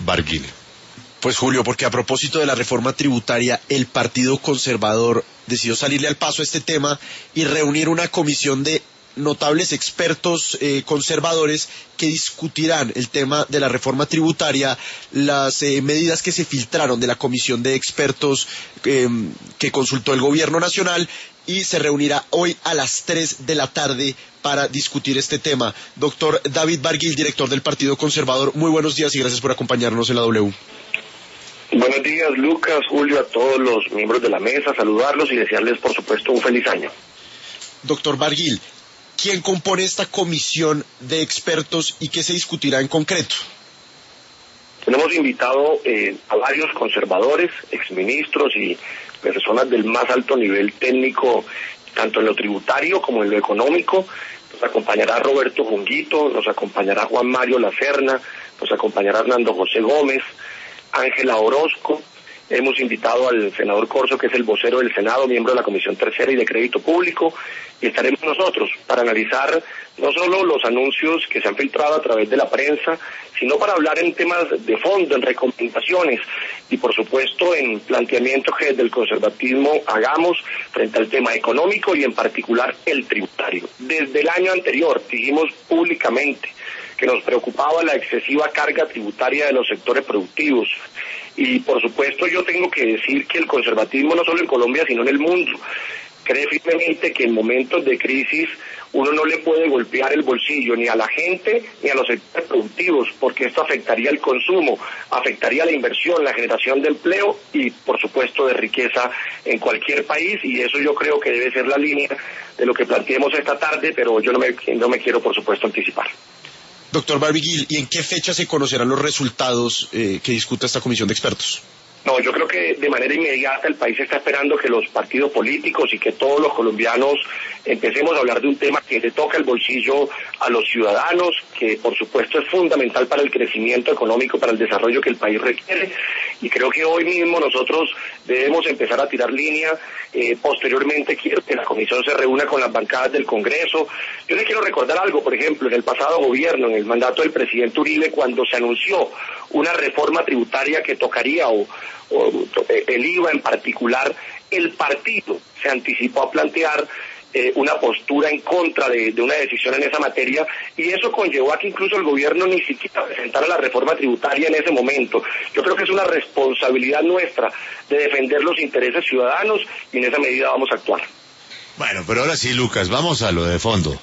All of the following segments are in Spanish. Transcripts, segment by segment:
Barguil. Pues Julio, porque a propósito de la reforma tributaria, el Partido Conservador decidió salirle al paso a este tema y reunir una comisión de notables expertos conservadores que discutirán el tema de la reforma tributaria, las medidas que se filtraron de la comisión de expertos que consultó el gobierno nacional, y se reunirá hoy a las 3 de la tarde para discutir este tema. Doctor David Barguil, director del Partido Conservador, muy buenos días y gracias por acompañarnos en la W. Buenos días, Lucas, Julio, a todos los miembros de la mesa, saludarlos y desearles, por supuesto, un feliz año. Doctor Barguil, ¿quién compone esta comisión de expertos y qué se discutirá en concreto? Tenemos invitado a varios conservadores, exministros y personas del más alto nivel técnico, tanto en lo tributario como en lo económico. Nos acompañará Roberto Junguito, nos acompañará Juan Mario Lacerna, nos acompañará Hernando José Gómez, Ángela Orozco. Hemos invitado al senador Corso, que es el vocero del Senado, miembro de la Comisión Tercera y de Crédito Público, y estaremos nosotros para analizar no solo los anuncios que se han filtrado a través de la prensa, sino para hablar en temas de fondo, en recomendaciones y por supuesto en planteamientos que desde el conservatismo hagamos frente al tema económico y en particular el tributario. Desde el año anterior dijimos públicamente que nos preocupaba la excesiva carga tributaria de los sectores productivos. Y por supuesto yo tengo que decir que el conservatismo no solo en Colombia sino en el mundo cree firmemente que en momentos de crisis uno no le puede golpear el bolsillo ni a la gente ni a los sectores productivos, porque esto afectaría el consumo, afectaría la inversión, la generación de empleo y por supuesto de riqueza en cualquier país, y eso yo creo que debe ser la línea de lo que planteemos esta tarde, pero yo no me quiero por supuesto anticipar. Doctor Barguil, ¿y en qué fecha se conocerán los resultados que discuta esta comisión de expertos? No, yo creo que de manera inmediata el país está esperando que los partidos políticos y que todos los colombianos empecemos a hablar de un tema que le toca el bolsillo a los ciudadanos, que por supuesto es fundamental para el crecimiento económico, para el desarrollo que el país requiere, y creo que hoy mismo nosotros debemos empezar a tirar línea. Posteriormente quiero que la comisión se reúna con las bancadas del Congreso. Yo les quiero recordar algo, por ejemplo, en el pasado gobierno, en el mandato del presidente Uribe, cuando se anunció una reforma tributaria que tocaría o el IVA en particular, el partido se anticipó a plantear una postura en contra de una decisión en esa materia, y eso conllevó a que incluso el gobierno ni siquiera presentara la reforma tributaria en ese momento. Yo creo que es una responsabilidad nuestra de defender los intereses ciudadanos y en esa medida vamos a actuar. Bueno, pero ahora sí, Lucas, vamos a lo de fondo,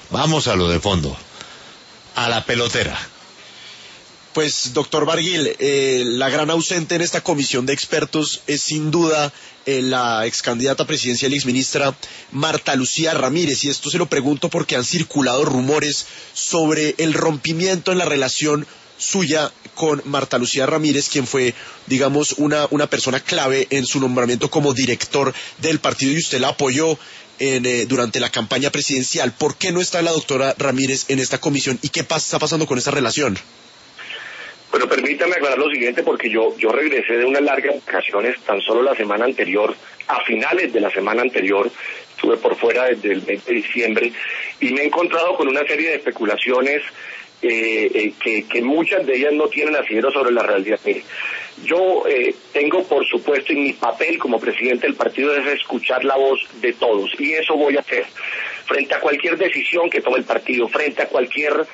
a la pelotera. Pues, doctor Barguil, la gran ausente en esta comisión de expertos es sin duda la excandidata presidencial y exministra Marta Lucía Ramírez, y esto se lo pregunto porque han circulado rumores sobre el rompimiento en la relación suya con Marta Lucía Ramírez, quien fue, digamos, una persona clave en su nombramiento como director del partido, y usted la apoyó durante la campaña presidencial. ¿Por qué no está la doctora Ramírez en esta comisión y qué está pasando con esta relación? Bueno, permítame aclarar lo siguiente, porque yo regresé de unas largas vacaciones tan solo la semana anterior, a finales de la semana anterior, estuve por fuera desde el 20 de diciembre, y me he encontrado con una serie de especulaciones que muchas de ellas no tienen asidero sobre la realidad. Yo tengo, por supuesto, en mi papel como presidente del partido es escuchar la voz de todos, y eso voy a hacer frente a cualquier decisión que tome el partido, frente a cualquier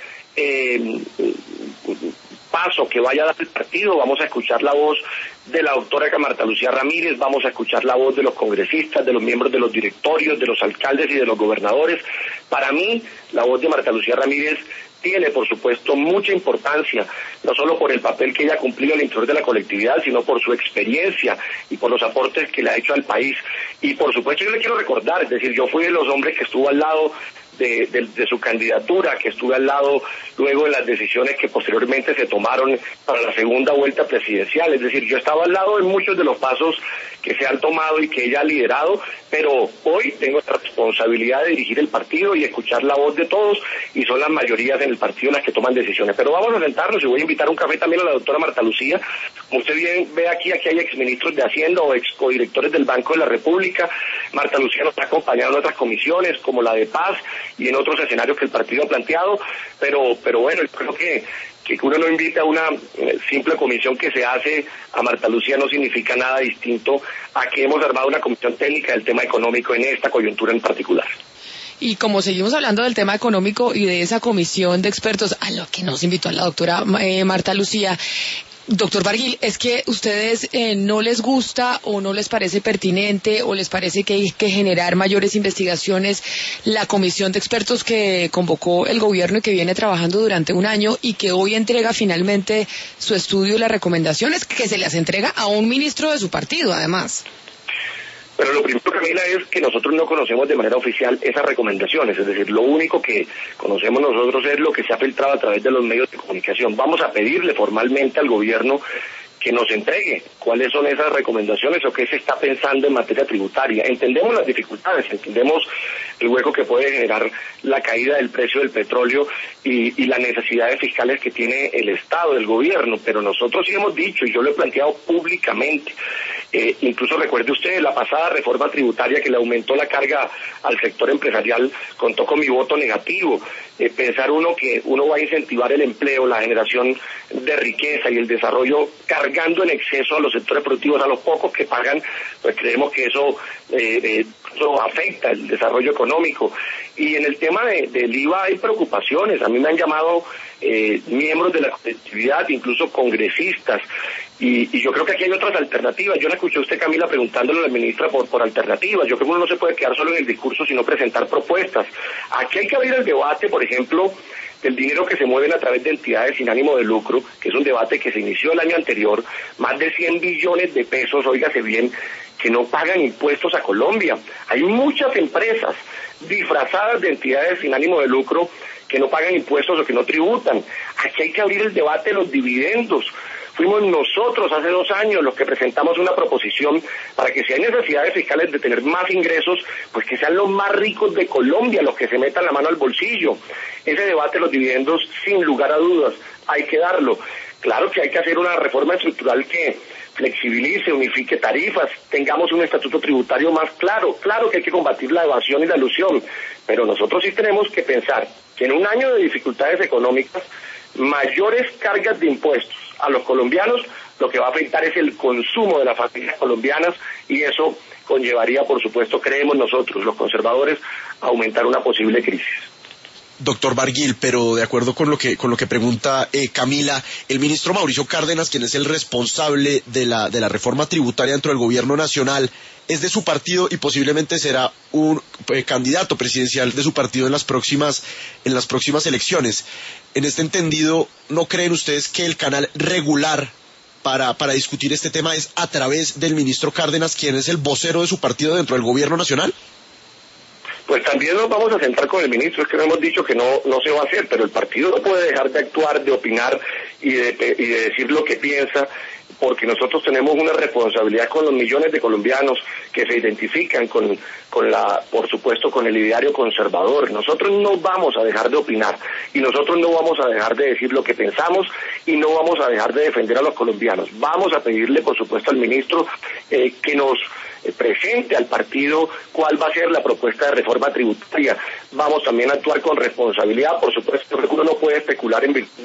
paso que vaya a dar el partido. Vamos a escuchar la voz de la doctora Marta Lucía Ramírez, vamos a escuchar la voz de los congresistas, de los miembros de los directorios, de los alcaldes y de los gobernadores. Para mí, la voz de Marta Lucía Ramírez tiene, por supuesto, mucha importancia, no solo por el papel que ella ha cumplido al interior de la colectividad, sino por su experiencia y por los aportes que le ha hecho al país. Y, por supuesto, yo le quiero recordar, es decir, yo fui de los hombres que estuvo al lado de su candidatura, que estuve al lado luego de las decisiones que posteriormente se tomaron para la segunda vuelta presidencial. Es decir, yo estaba al lado de muchos de los pasos que se han tomado y que ella ha liderado, pero hoy tengo la responsabilidad de dirigir el partido y escuchar la voz de todos, y son las mayorías en el partido las que toman decisiones. Pero vamos a sentarnos, y voy a invitar a un café también a la doctora Marta Lucía. Como usted bien ve aquí hay exministros de Hacienda o exdirectores del Banco de la República. Marta Lucía nos ha acompañado en otras comisiones, como la de Paz, y en otros escenarios que el partido ha planteado, pero bueno, yo creo que uno no invita a una simple comisión que se hace a Marta Lucía no significa nada distinto a que hemos armado una comisión técnica del tema económico en esta coyuntura en particular. Y como seguimos hablando del tema económico y de esa comisión de expertos a lo que nos invitó a la doctora Marta Lucía, doctor Barguil, es que ustedes no les gusta o no les parece pertinente o les parece que hay que generar mayores investigaciones la comisión de expertos que convocó el gobierno y que viene trabajando durante un año y que hoy entrega finalmente su estudio y las recomendaciones que se las entrega a un ministro de su partido, además. Pero lo primero, Camila, es que nosotros no conocemos de manera oficial esas recomendaciones, es decir, lo único que conocemos nosotros es lo que se ha filtrado a través de los medios de comunicación. Vamos a pedirle formalmente al gobierno que nos entregue cuáles son esas recomendaciones o qué se está pensando en materia tributaria. Entendemos las dificultades, entendemos el hueco que puede generar la caída del precio del petróleo y las necesidades fiscales que tiene el Estado, el gobierno, pero nosotros sí hemos dicho, y yo lo he planteado públicamente, incluso recuerde usted la pasada reforma tributaria que le aumentó la carga al sector empresarial, contó con mi voto negativo. Pensar uno que uno va a incentivar el empleo, la generación de riqueza y el desarrollo cargando en exceso a los sectores productivos, a los pocos que pagan, pues creemos que eso afecta el desarrollo económico. Y en el tema del IVA hay preocupaciones. A mí me han llamado miembros de la colectividad, incluso congresistas, y yo creo que aquí hay otras alternativas. Yo la escuché a usted, Camila, preguntándole a la ministra por alternativas. Yo creo que uno no se puede quedar solo en el discurso, sino presentar propuestas. Aquí hay que abrir el debate, por ejemplo, del dinero que se mueven a través de entidades sin ánimo de lucro, que es un debate que se inició el año anterior, más de 100 billones de pesos, óigase bien, que no pagan impuestos a Colombia. Hay muchas empresas disfrazadas de entidades sin ánimo de lucro que no pagan impuestos o que no tributan. Aquí hay que abrir el debate de los dividendos. Fuimos nosotros hace 2 años los que presentamos una proposición para que si hay necesidades fiscales de tener más ingresos, pues que sean los más ricos de Colombia los que se metan la mano al bolsillo. Ese debate de los dividendos, sin lugar a dudas, hay que darlo. Claro que hay que hacer una reforma estructural que flexibilice, unifique tarifas, tengamos un estatuto tributario más claro. Claro que hay que combatir la evasión y la elusión, pero nosotros sí tenemos que pensar que en un año de dificultades económicas, mayores cargas de impuestos a los colombianos, lo que va a afectar es el consumo de las familias colombianas y eso conllevaría, por supuesto, creemos nosotros, los conservadores, a aumentar una posible crisis. Doctor Barguil, pero de acuerdo con lo que pregunta Camila, el ministro Mauricio Cárdenas, quien es el responsable de la reforma tributaria dentro del gobierno nacional, es de su partido y posiblemente será un candidato presidencial de su partido en las próximas elecciones. En este entendido, ¿no creen ustedes que el canal regular para discutir este tema es a través del ministro Cárdenas, quien es el vocero de su partido dentro del gobierno nacional? Pues también nos vamos a sentar con el ministro, es que no hemos dicho que no se va a hacer, pero el partido no puede dejar de actuar, de opinar y de decir lo que piensa, porque nosotros tenemos una responsabilidad con los millones de colombianos que se identifican por supuesto, con el ideario conservador. Nosotros no vamos a dejar de opinar y nosotros no vamos a dejar de decir lo que pensamos y no vamos a dejar de defender a los colombianos. Vamos a pedirle, por supuesto, al ministro que nos presente al partido cuál va a ser la propuesta de reforma tributaria. Vamos también a actuar con responsabilidad, por supuesto, porque uno no puede especular en virtud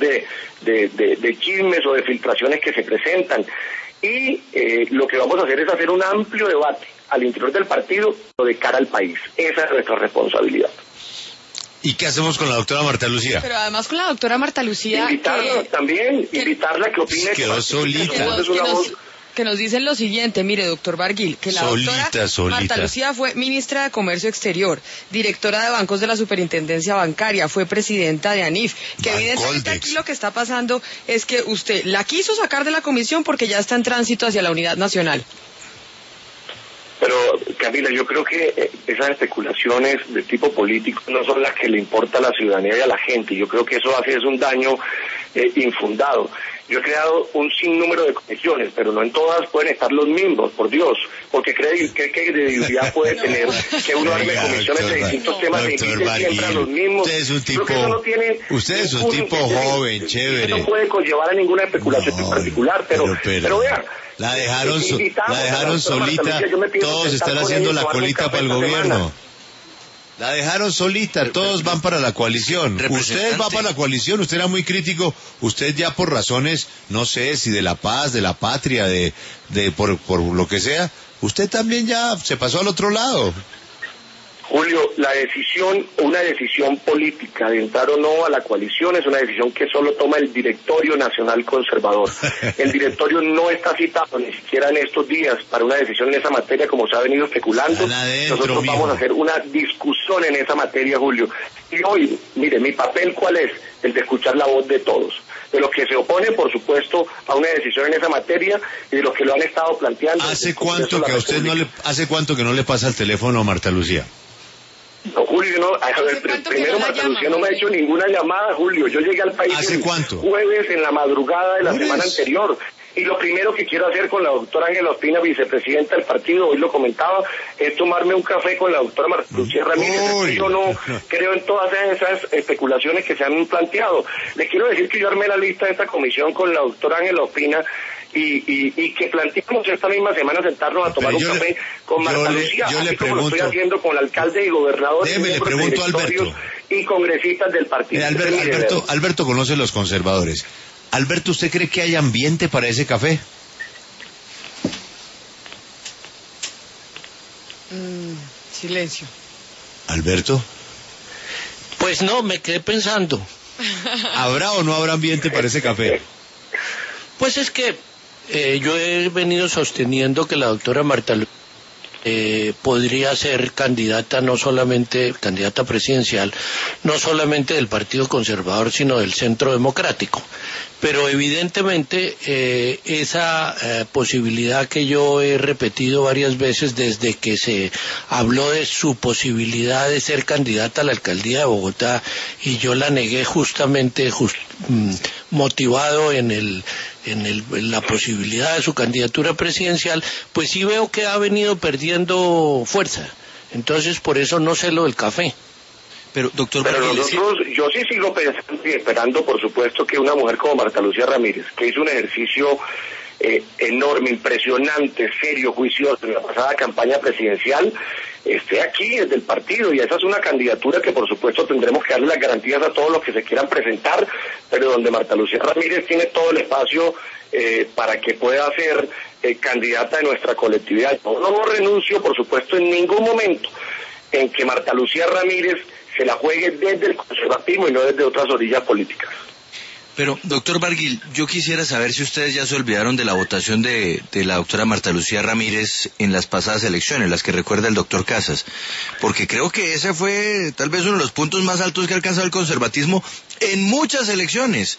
de chismes o de filtraciones que se presentan. Y lo que vamos a hacer es hacer un amplio debate al interior del partido de cara al país. Esa es nuestra responsabilidad. ¿Y qué hacemos con la doctora Marta Lucía? Pero además con la doctora Marta Lucía... Invitarla a que opine. Quedó solita. Que nos dicen lo siguiente, mire, doctor Barguil, que la doctora Marta Lucía fue ministra de Comercio Exterior, directora de bancos de la Superintendencia Bancaria, fue presidenta de ANIF, que evidentemente aquí lo que está pasando es que usted la quiso sacar de la comisión porque ya está en tránsito hacia la unidad nacional. Pero, Camila, yo creo que esas especulaciones de tipo político no son las que le importa a la ciudadanía y a la gente. Yo creo que eso hace un daño infundado. Yo he creado un sinnúmero de comisiones, pero no en todas pueden estar los mismos, por Dios, porque ¿qué credibilidad puede tener que uno arme comisiones de distintos temas e invite siempre a los mismos? Usted es un tipo joven, chévere. Eso no puede conllevar a ninguna especulación en particular, pero vea, la dejaron solita, todos están haciendo la colita para el gobierno. La dejaron solita, todos van para la coalición. Usted va para la coalición, usted era muy crítico, usted ya por razones, no sé, si de la paz, de la patria, por lo que sea, usted también ya se pasó al otro lado. Julio, una decisión política de entrar o no a la coalición es una decisión que solo toma el Directorio Nacional Conservador. El directorio no está citado ni siquiera en estos días para una decisión en esa materia, como se ha venido especulando. Nosotros vamos a hacer una discusión en esa materia, Julio. Y hoy, mire, mi papel ¿cuál es? El de escuchar la voz de todos. De los que se oponen, por supuesto, a una decisión en esa materia y de los que lo han estado planteando. ¿Hace cuánto que no le pasa el teléfono a Marta Lucía? No, Julio, no, a ver, primero Marta Lucía no me ha hecho ninguna llamada, Julio. Yo llegué al país el jueves en la madrugada de la semana anterior. Y lo primero que quiero hacer con la doctora Ángela Ospina, vicepresidenta del partido, hoy lo comentaba, es tomarme un café con la doctora Marta Lucía Ramírez. Yo no creo en todas esas especulaciones que se han planteado. Le quiero decir que yo armé la lista de esta comisión con la doctora Ángela Ospina y que planteamos esta misma semana sentarnos a tomar un café con Marta Lucía, así como lo estoy haciendo con el alcalde y gobernador y congresistas del partido. Alberto conoce los conservadores. Alberto, ¿usted cree que hay ambiente para ese café? Silencio. ¿Alberto? Pues no, me quedé pensando. ¿Habrá o no habrá ambiente para ese café? Pues es que yo he venido sosteniendo que la doctora Marta podría ser candidata candidata presidencial, no solamente del Partido Conservador, sino del Centro Democrático. Pero evidentemente esa posibilidad que yo he repetido varias veces desde que se habló de su posibilidad de ser candidata a la alcaldía de Bogotá, y yo la negué justamente motivado en la posibilidad de su candidatura presidencial, pues sí veo que ha venido perdiendo fuerza. Entonces por eso no sé lo del café. Pero yo sí sigo pensando y esperando, por supuesto, que una mujer como Marta Lucía Ramírez, que hizo un ejercicio enorme, impresionante, serio, juicioso en la pasada campaña presidencial, esté aquí desde el partido, y esa es una candidatura que por supuesto tendremos que darle las garantías a todos los que se quieran presentar, pero donde Marta Lucía Ramírez tiene todo el espacio para que pueda ser candidata de nuestra colectividad. Yo no renuncio, por supuesto, en ningún momento en que Marta Lucía Ramírez se la juegue desde el conservatismo y no desde otras orillas políticas. Pero, doctor Barguil, yo quisiera saber si ustedes ya se olvidaron de la votación de la doctora Marta Lucía Ramírez en las pasadas elecciones, las que recuerda el doctor Casas, porque creo que ese fue tal vez uno de los puntos más altos que ha alcanzado el conservatismo en muchas elecciones,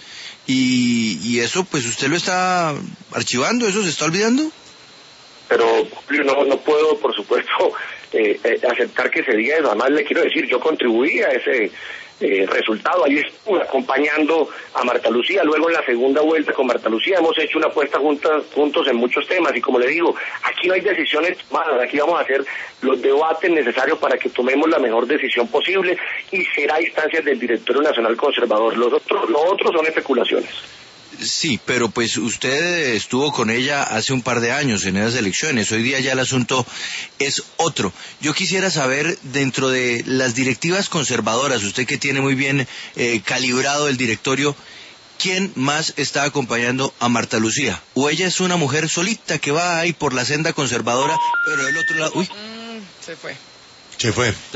y eso pues usted lo está archivando, ¿eso se está olvidando? Pero no puedo, por supuesto, aceptar que se diga eso. Además le quiero decir, yo contribuí a ese resultado. Ahí estuve acompañando a Marta Lucía. Luego en la segunda vuelta con Marta Lucía hemos hecho una apuesta juntos en muchos temas, y como le digo, aquí no hay decisiones tomadas, aquí vamos a hacer los debates necesarios para que tomemos la mejor decisión posible, y será a instancias del Directorio Nacional Conservador. Lo otro son especulaciones. Sí, pero pues usted estuvo con ella hace un par de años en esas elecciones. Hoy día ya el asunto es otro. Yo quisiera saber, dentro de las directivas conservadoras, usted que tiene muy bien calibrado el directorio, ¿quién más está acompañando a Marta Lucía? ¿O ella es una mujer solita que va ahí por la senda conservadora, pero del otro lado... Uy. Se fue. Se fue.